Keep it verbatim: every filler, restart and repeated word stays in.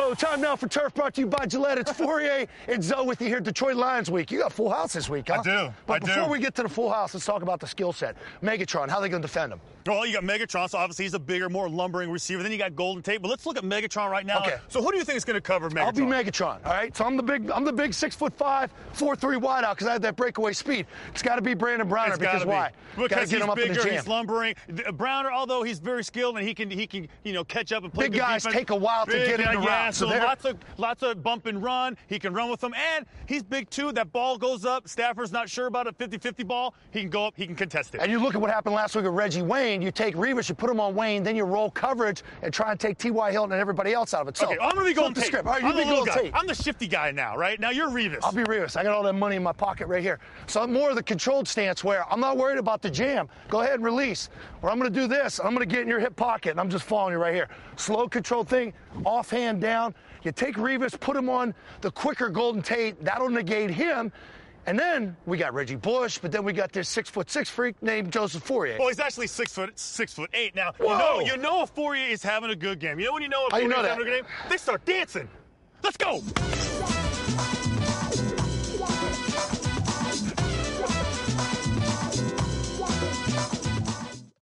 go. Time now for Turf, brought to you by Gillette. It's Fourier and Zoe with you here at Detroit Lions Week. You got full house this week, huh? I do. But I before do. we get to the full house, let's talk about the skill set. Megatron, how are they going to defend him? Well, you got Megatron, so obviously he's a bigger, more lumbering receiver. Then you got Golden Tate. But let's look at Megatron right now. Okay. So who do you think is going to cover Megatron? I'll be Megatron, all right? So I'm the big, I'm the big six foot five, four three wideout because I have that breakaway speed. It's got to be Brandon Browner It's because gotta why? Be. Because Gotta he's get him up in the bigger, jam. he's lumbering. Browner, although he's very skilled and he can, he can, you know, catch up and play Big good guys defense. take a while to Big get into guy, yeah, routes. so So lots of, lots of bump and run. He can run with them, and he's big too. That ball goes up. Stafford's not sure about a fifty fifty ball. He can go up. He can contest it. And you look at what happened last week with Reggie Wayne. You take Revis, you put him on Wayne, then you roll coverage and try and take T Y. Hilton and everybody else out of it. So okay, I'm going to be flip Golden the Tate. script. All right, you I'm be the little Golden guy. Tate. I'm the shifty guy now, right? Now you're Revis. I'll be Revis. I got all that money in my pocket right here. So I'm more of the controlled stance where I'm not worried about the jam. Go ahead and release. Or I'm going to do this. I'm going to get in your hip pocket, and I'm just following you right here. Slow controlled thing, offhand down. You take Revis, put him on the quicker Golden Tate. That'll negate him. And then we got Reggie Bush, but then we got this six foot six freak named Joseph Fourier. Well, he's actually six foot six foot eight. Now you Whoa. know you know if Fourier is having a good game. You know when you know if How you Fourier know is that? having a good game? They start dancing. Let's go.